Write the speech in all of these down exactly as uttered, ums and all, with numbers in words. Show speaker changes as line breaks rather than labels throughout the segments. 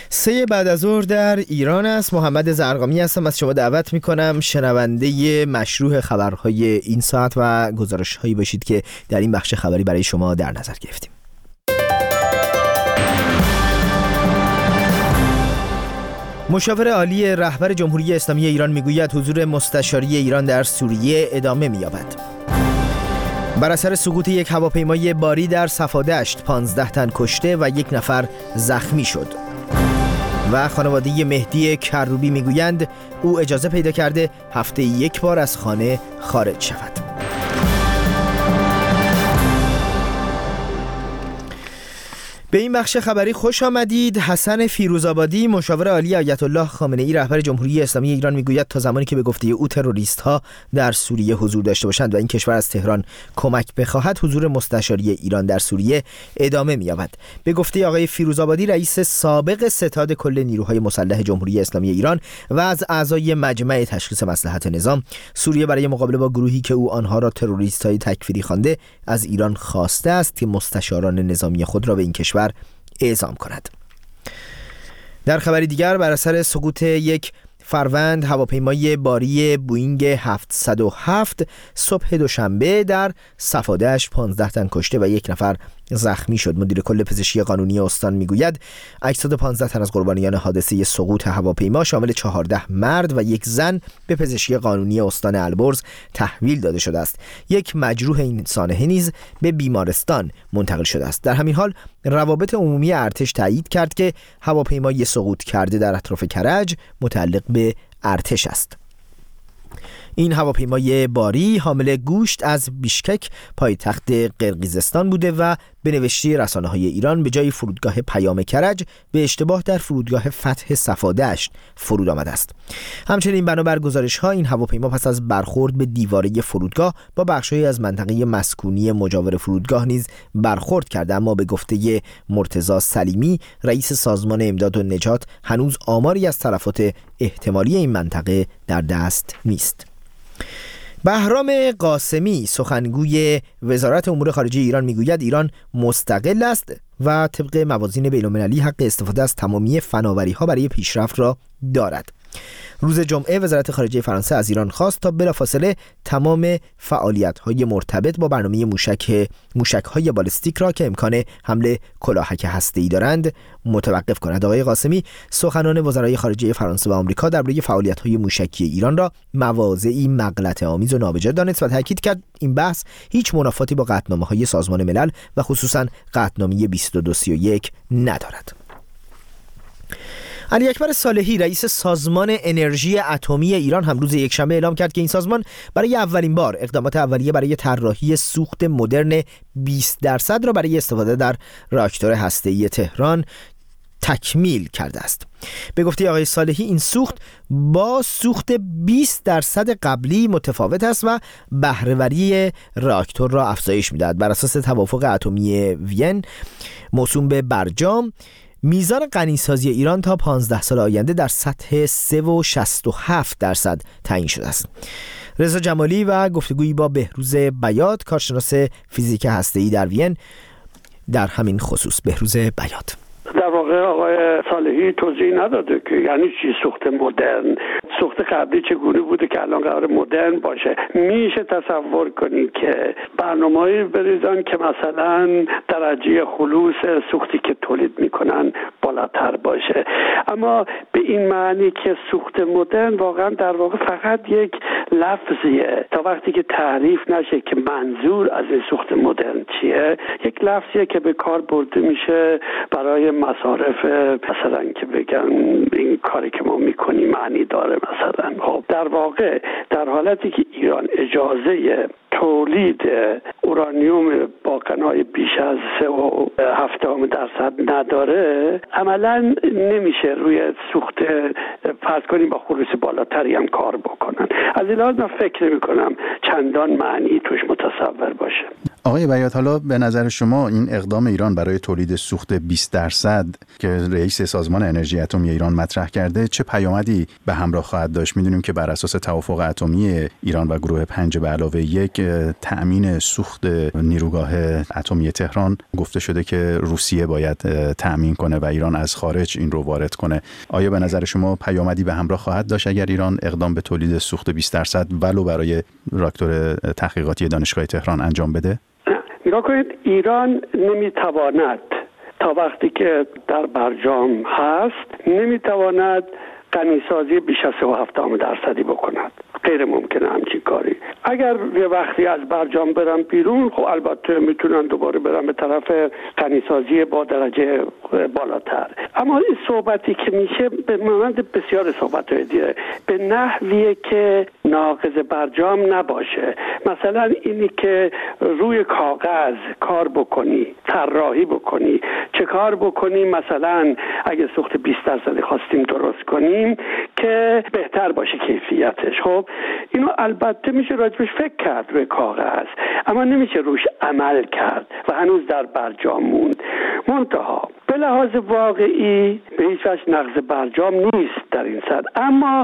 سه بعد از ظهر در ایران است. محمد زرقامی هستم. از شما دعوت میکنم شنونده مشروع خبرهای این ساعت و گزارش هایی باشید که در این بخش خبری برای شما در نظر گرفتیم. مشاور عالی رهبر جمهوری اسلامی ایران میگوید حضور مستشاری ایران در سوریه ادامه می‌یابد. بر اثر سقوط یک هواپیمای باری در صفادشت پانزده تن کشته و یک نفر زخمی شد. و خانواده مهدی کروبی میگویند او اجازه پیدا کرده هفته یک بار از خانه خارج شود. به این بخش خبری خوش آمدید. حسن فیروزآبادی مشاور عالی آیت الله خامنه‌ای رهبر جمهوری اسلامی ایران میگوید تا زمانی که به گفته او تروریست ها در سوریه حضور داشته باشند و این کشور از تهران کمک بخواهد حضور مستشاری ایران در سوریه ادامه می‌یابد. به گفته آقای فیروزآبادی رئیس سابق ستاد کل نیروهای مسلح جمهوری اسلامی ایران و از اعضای مجمع تشخیص مصلحت نظام، سوریه برای مقابله با گروهی که او آنها را تروریست‌های تکفیری خوانده از ایران خواسته است که مستشاران نظامی خود را به این کشور اعزام کند. در خبری دیگر بر اثر سقوط یک فروند هواپیمای باری بوئینگ هفتصد و هفت صبح دوشنبه در صفادشت پانزده تن کشته و یک نفر زخمی شد. مدیر کل پزشکی قانونی استان میگوید هشتصد و پانزده تن از قربانیان حادثه سقوط هواپیما شامل چهارده مرد و یک زن به پزشکی قانونی استان البرز تحویل داده شده است. یک مجروح این سانحه نیز به بیمارستان منتقل شده است. در همین حال روابط عمومی ارتش تایید کرد که هواپیمای سقوط کرده در اطراف کرج متعلق به ارتش است. این هواپیمای باری حامل گوشت از بیشکک پایتخت قرقیزستان بوده و به نوشته رسانه‌های ایران به جای فرودگاه پیام کرج به اشتباه در فرودگاه فتح صفادشت فرود آمده است. همچنین بنابر گزارش‌ها این هواپیما پس از برخورد به دیواره فرودگاه با بخش‌هایی از منطقه مسکونی مجاور فرودگاه نیز برخورد کرده، اما به گفته مرتضی سلیمی رئیس سازمان امداد و نجات هنوز آماری از تلفات احتمالی این منطقه در دست نیست. بهرام قاسمی سخنگوی وزارت امور خارجه ایران میگوید ایران مستقل است و طبق موازین بین‌المللی حق استفاده از تمامی فناوری‌ها برای پیشرفت را دارد. روز جمعه وزارت خارجه فرانسه از ایران خواست تا بلافاصله تمام فعالیت‌های مرتبط با برنامه موشک موشک‌های بالستیک را که امکان حمله کلاهک هسته‌ای دارند متوقف کند. آقای قاسمی سخنان وزرای خارجه فرانسه و آمریکا درباره فعالیت‌های موشکی ایران را مواضعی مغلطه‌آمیز و نابجا دانست و تاکید کرد این بحث هیچ منافاتی با قطعنامه‌های سازمان ملل و خصوصاً قطعنامه بیست و دو سی و یک ندارد. علی اکبر صالحی رئیس سازمان انرژی اتمی ایران هم روز یکشنبه اعلام کرد که این سازمان برای اولین بار اقدامات اولیه برای طراحی سوخت مدرن بیست درصد را برای استفاده در راکتور هسته‌ای تهران تکمیل کرده است. به گفته آقای صالحی این سوخت با سوخت بیست درصد قبلی متفاوت است و بهره‌وری راکتور را افزایش می‌دهد. بر اساس توافق اتمی وین موسوم به برجام، میزان غنیسازی ایران تا پانزده سال آینده در سطح سه و شصت و هفت درصد تعیین شده است. رضا جمالی و گفتگویی با بهروز بیات کارشناس فیزیک هسته‌ای در وین در همین خصوص. بهروز بیات:
در واقع آقای صالحی توضیح نداده که یعنی چی سوخت مدرن، سوخت قبلی چگونه بوده که الان قرار مدرن باشه. میشه تصور کنید که برنامه‌ای بریزن که مثلا درجه خلوص سوختی که تولید میکنن بالاتر باشه، اما به این معنی که سوخت مدرن واقعا در واقع فقط یک لفظیه تا وقتی که تعریف نشه که منظور از این سوخت مدرن چیه. یک لفظیه که به کار برده میشه برای مصارف، مثلا که بگن این کاری که ما میکنیم معنی داره مثلا. خب در واقع در حالتی که ایران اجازه تولید اورانیوم با غنای بیش از سه و هفتم درصد نداره، عملا نمیشه روی سوخت فرض کنیم با خلوص بالاتری هم کار بکنن. از این لحاظ من فکر نمی کنم چندان معنی توش متصور باشه.
آقای بیات، حالا به نظر شما این اقدام ایران برای تولید سوخت بیست درصد که رئیس سازمان انرژی اتمی ایران مطرح کرده چه پیامدی به همراه خواهد داشت؟ میدونیم که بر اساس توافق اتمی ایران و گروه پنج به علاوه یک تأمین سوخت نیروگاه اتمی تهران گفته شده که روسیه باید تأمین کنه و ایران از خارج این رو وارد کنه. آیا به نظر شما پیامدی به همراه خواهد داشت اگر ایران اقدام به تولید سوخت بیست درصد ولو برای راکتور تحقیقاتی دانشگاه تهران انجام بده؟
نگاه کنید، ایران نمیتواند تا وقتی که در برجام هست نمیتواند غنیسازی بیش از سه و هفتم درصدی بکند. غیر ممکنه همچین کاری. اگر یه وقتی از برجام برن بیرون، خب البته میتونن دوباره برن به طرف غنیسازی با درجه بالاتر. اما این صحبتی که میشه به مانند بسیار صحبت‌های دیگه به نحویه که ناقض برجام نباشه. مثلا اینی که روی کاغذ کار بکنی، طراحی بکنی، چه کار بکنی، مثلا اگه سوخت بیست درصد خواستیم درست کنیم که بهتر باشه کیفیتش. خب اینو البته میشه راجبش فکر کرد روی کاغذ، اما نمیشه روش عمل کرد و هنوز در برجام موند. منتها به لحاظ واقعی به هیچ وجه نقض برجام نیست در این سطح، اما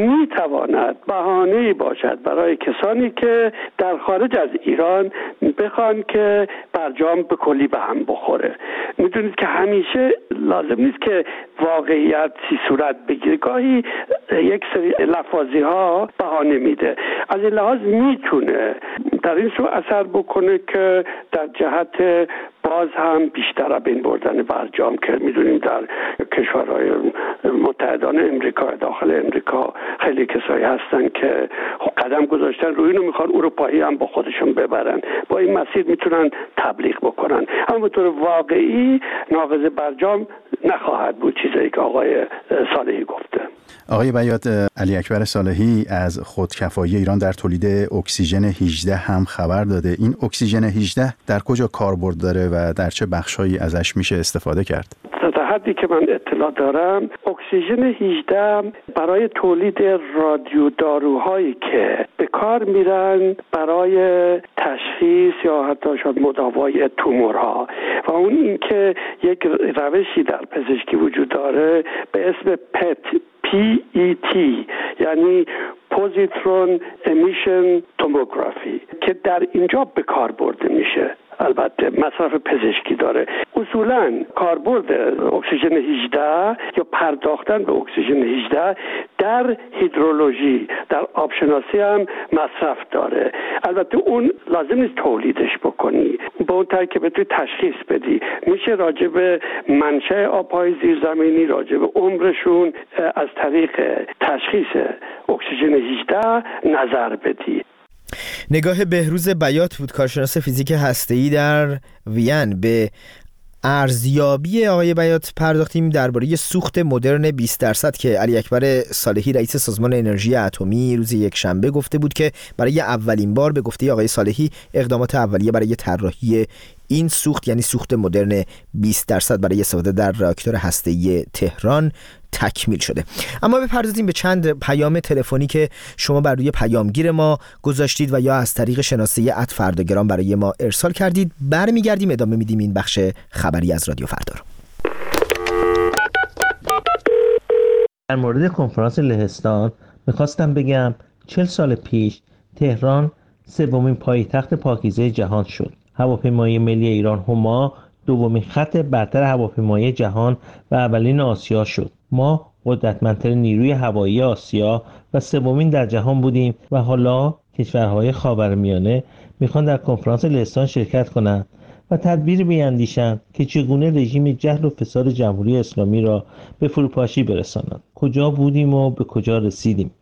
میتواند بهانه‌ای باشد برای کسانی که در خارج از ایران بخوان که برجام به کلی به هم بخوره. میدونید که همیشه لازم نیست که واقعیت سی صورت بگیره، گاهی یک سری لفاظی ها بهانه میده. از این لحاظ میتونه در این سو اثر بکنه که در جهت باز هم بیشتر بین بردن برجام که میدونیم در کشورهای متحدان امریکا، داخل امریکا خیلی کسایی هستن که قدم گذاشتن روی اینو میخوان اروپایی هم با خودشون ببرن، با این مسیر میتونن تبلیغ بکنن. اما به طور واقعی ناقض برجام نخواهد بود چیزایی که آقای صالحی گفته.
آقای بیات، علی اکبر صالحی از خودکفایی ایران در تولید اکسیژن هجده هم خبر داده. این اکسیژن هجده در کجا کاربرد داره و در چه بخشایی ازش میشه استفاده کرد؟
تا حدی که من اطلاع دارم اکسیژن هجده برای تولید رادیوداروهایی که به کار میرن برای تشخیص یا حتی شاید مداوای تومورها و اون این که یک روشی در پزشکی وجود داره به اسم پت پی ای تی یعنی پوزیترون امیشن توموگرافی که در اینجا به کار برده میشه. البته مصرف پزشکی داره. اصولاً کاربرد اکسیژن هجده یا پرداختن به اکسیژن هجده در هیدرولوژی، در آبشناسی هم مصرف داره. البته اون لازم نیست تولیدش بکنی، با اون طریق که بتونی تشخیص بدی. میشه راجع به منشأ آب‌های زیرزمینی، راجع به عمرشون از طریق تشخیص اکسیژن هجده نظر بدی.
نگاه بهروز بیات بود، کارشناس فیزیک هسته‌ای در وین. به ارزیابی آقای بیات پرداختیم درباره سوخت مدرن بیست درصد که علی اکبر صالحی رئیس سازمان انرژی اتمی روز یکشنبه گفته بود که برای اولین بار به گفته آقای صالحی اقدامات اولیه برای طراحی این سوخت یعنی سوخت مدرن بیست درصد برای استفاده در راکتور هسته‌ای تهران تکمیل شده. اما بپردازیم به چند پیام تلفنی که شما بر روی پیامگیر ما گذاشتید و یا از طریق شناسه ات فرداگرام برای ما ارسال کردید. برمیگردیم ادامه میدیم این بخش خبری از رادیو فردا رو.
در مورد کنفرانس لهستان میخواستم بگم چهل سال پیش تهران سومین پایتخت پاکیزه جهان شد. هواپیمای ملی ایران هما دومین خط برتر هواپیمایی جهان و اولین آسیا شد. ما قدرتمندترین نیروی هوایی آسیا و سومین در جهان بودیم و حالا کشورهای خاورمیانه میخوان در کنفرانس لهستان شرکت کنند و تدبیر بیاندیشند که چگونه رژیم جهل و فساد جمهوری اسلامی را به فروپاشی برسانند. کجا بودیم و به کجا رسیدیم؟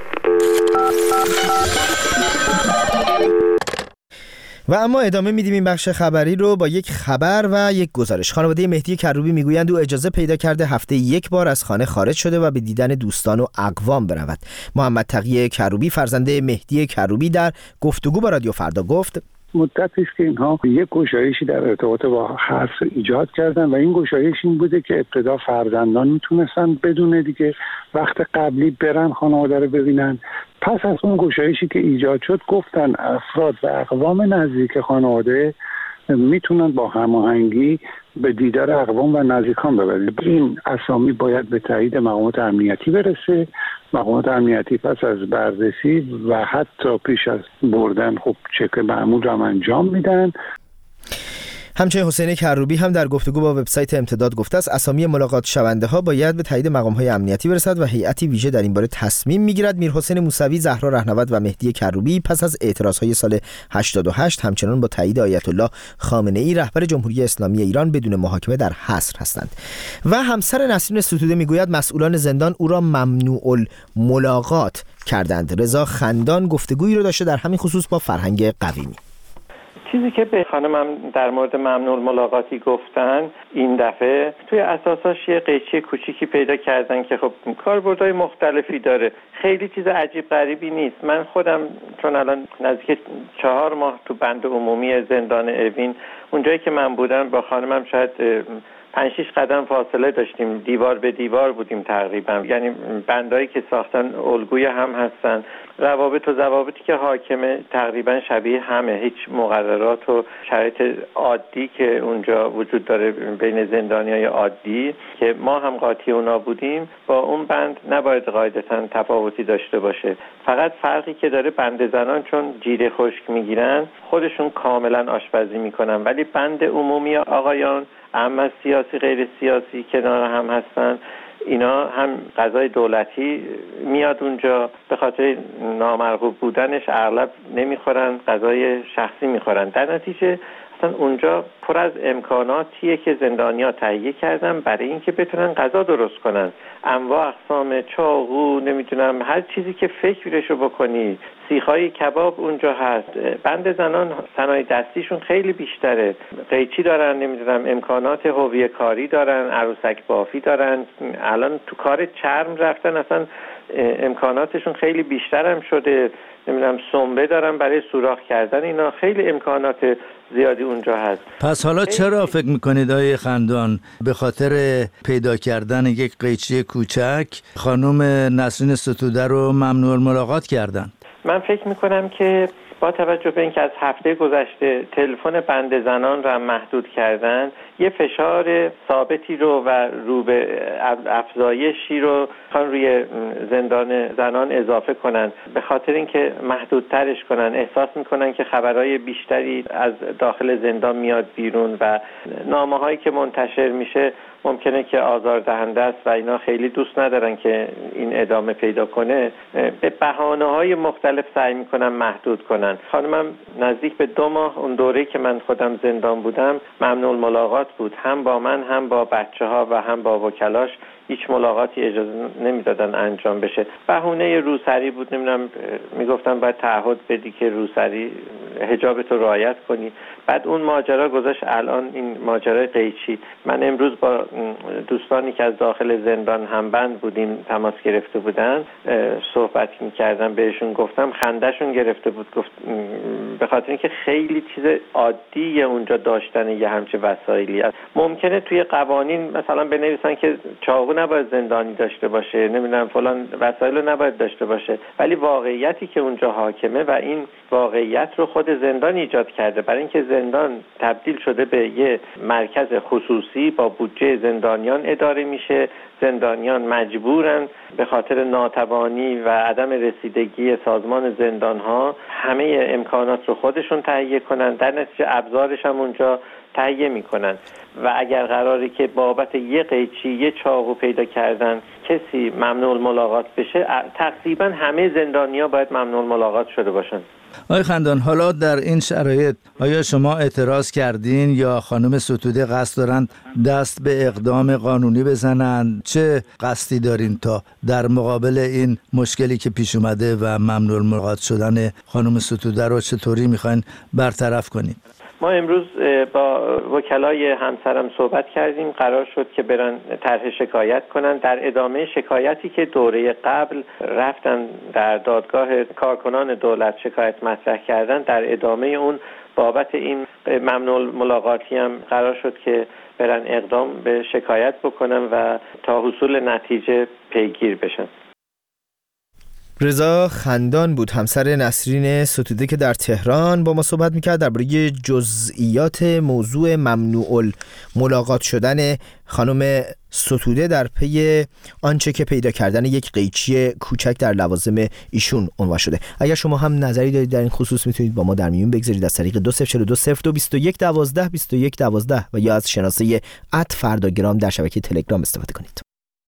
و اما ادامه میدیم این بخش خبری رو با یک خبر و یک گزارش. خانواده مهدی کروبی میگویند او اجازه پیدا کرده هفته یک بار از خانه خارج شده و به دیدن دوستان و اقوام برود. محمد تقی کروبی فرزند مهدی کروبی در گفتگو با رادیو فردا گفت
مدتی است که اینها یک گشایشی در ارتباط با حرف ایجاد کردن و این گشایش این بوده که ابتدا فرزندان میتونستن بدون دیگه وقت قبلی برن خانواده رو ببینن، پس از اون گشایشی که ایجاد شد گفتن افراد و اقوام نزدیک خانواده میتونن با هماهنگی به دیدار اقوام و نزدیکان ببرید. این اسامی باید به تایید مقامات امنیتی برسه. مقامات امنیتی پس از بررسی و حتی پیش از بردن خب چک معمول هم انجام میدن.
همچنین حسین کروبی هم در گفتگو با وبسایت امتداد گفته است اسامی ملاقات شونده ها باید به تایید مقام‌های امنیتی برسد و هیئتی ویژه در این باره تصمیم میگیرد. میرحسین موسوی، زهرا رهنورد و مهدی کروبی پس از اعتراضهای سال هشتاد و هشت همچنان با تایید آیت الله خامنه‌ای رهبر جمهوری اسلامی ایران بدون محاکمه در حصر هستند. و همسر نسرین ستوده میگوید مسئولان زندان او را ممنوع الملاقات کردند. رضا خندان گفتگویی را داشته در همین خصوص با فرهنگ قویمی.
چیزی که به خانمم در مورد ممنوع ملاقاتی گفتن این دفعه توی اساساش یه قیچی کوچیکی پیدا کردن که خب کاربردهای مختلفی داره. خیلی چیز عجیب غریبی نیست. من خودم چون الان نزدیک چهار ماه تو بند عمومی زندان اوین اونجایی که من بودم با خانمم شاید پنج شیش قدم فاصله داشتیم، دیوار به دیوار بودیم تقریبا، یعنی بندایی که ساختن الگوی هم هستن. روابط و ضوابطی که حاکمه تقریبا شبیه همه. هیچ مقررات و شرایط عادی که اونجا وجود داره بین زندانیای عادی که ما هم قاطی اونا بودیم با اون بند نباید قاعدتاً تفاوتی داشته باشه. فقط فرقی که داره بند زنان چون جیره خشک میگیرن خودشون کاملا آشپزی میکنن، ولی بند عمومی آقایان اما سیاسی غیر سیاسی کنار هم هستن، اینا هم غذای دولتی میاد اونجا، به خاطر نامرغوب بودنش اغلب نمیخورن، غذای شخصی میخورن. در نتیجه اصلا اونجا پر از امکاناتیه که زندانیا تهیه کردن برای اینکه بتونن غذا درست کنن. انواع اقسام چاقو، نمیدونم هر چیزی که فکرشو بکنی، سیخای کباب اونجا هست. بند زنان صنایع دستیشون خیلی بیشتره، قیچی دارن، نمیدونم امکانات هویه کاری دارن، عروسک بافی دارن، الان تو کار چرم رفتن، اصلا امکاناتشون خیلی بیشتر هم شده، نمیدونم سنبه دارن برای سوراخ کردن. اینا خیلی امکانات زیادی اونجا هست.
پس حالا چرا فکر میکنید آقای خندان به خاطر پیدا کردن یک قیچی کوچک خانم نسرین ستوده رو ممنوع الملاقات کردن؟
من فکر میکنم که با توجه به اینکه از هفته گذشته تلفن بند زنان را محدود کردن، یه فشار ثابتی رو و رو به افزایشی رو خان روی زندان زنان اضافه کنن، به خاطر اینکه محدودترش کنن. احساس میکنن که خبرهای بیشتری از داخل زندان میاد بیرون و نامه هایی که منتشر میشه ممکنه که آزاردهنده است و اینا خیلی دوست ندارن که این ادامه پیدا کنه. به بهانه‌های مختلف سعی میکنن محدود کنن. خانمم نزدیک به دو ماه اون دوره‌ای که من خودم زندان بودم ممنوع ملاقات بود، هم با من هم با بچه‌ها و هم با وکلاش. هیچ ملاقاتی اجازه نمیدادن انجام بشه. بهونه روسری بود، نمیدونم میگفتن باید تعهد بدی که روسری حجابتو رعایت کنی. بعد اون ماجرا گذاشت الان این ماجرای قیچی. من امروز با دوستانی که از داخل زندان همبند بودیم تماس گرفته بودن صحبت میکردم، بهشون گفتم خندهشون گرفته بود، گفت به خاطر اینکه خیلی چیز عادیه اونجا داشتن یه همچه وسایلی. ممکنه توی قوانین مثلا بنویسن که چاقو نباید زندانی داشته باشه، نمیدونم فلان وسایل رو نباید داشته باشه، ولی واقعیتی که اونجا حاکمه و این واقعیت رو خود زندان ایجاد کرده، برای اینکه زندان تبدیل شده به یه مرکز خصوصی با بودجه زندانیان اداره میشه. زندانیان مجبورن به خاطر ناتوانی و عدم رسیدگی سازمان زندانها همه امکانات رو خودشون تهیه کنن، در نتیجه ابزارش هم اونجا تهیه میکنن. و اگر قراره که بابت یه قیچی یه چاقو پیدا کردن کسی ممنوع ملاقات بشه، تقریبا همه زندانیا باید ممنوع ملاقات شده باشن.
آقای خندان، حالا در این شرایط آیا شما اعتراض کردین یا خانم ستوده قصد دارن دست به اقدام قانونی بزنن؟ چه قصدی دارین تا در مقابل این مشکلی که پیش اومده و ممنوع الملاقات شدن خانم ستوده رو چطوری میخواین برطرف کنین؟
ما امروز با وکلای همسرم صحبت کردیم، قرار شد که برن طرح شکایت کنن. در ادامه شکایتی که دوره قبل رفتن در دادگاه کارکنان دولت شکایت مطرح کردن، در ادامه اون بابت این ممنوع ملاقاتی هم قرار شد که برن اقدام به شکایت بکنن و تا حصول نتیجه پیگیر بشن.
رضا خندان بود، همسر نسرین ستوده که در تهران با ما صحبت میکرد درباره جزئیات موضوع ممنوع ملاقات شدن خانم ستوده در پی آنچه که پیدا کردن یک قیچی کوچک در لوازم ایشون عنوان شده. اگر شما هم نظری دارید در این خصوص میتونید با ما در میون بگذارید از طریق دو صفر چهار دو صفر دو بیست و یک دوازده بیست و یک دوازده و یا از شناسه ات فرداگرام در شبکه تلگرام استفاده کنید.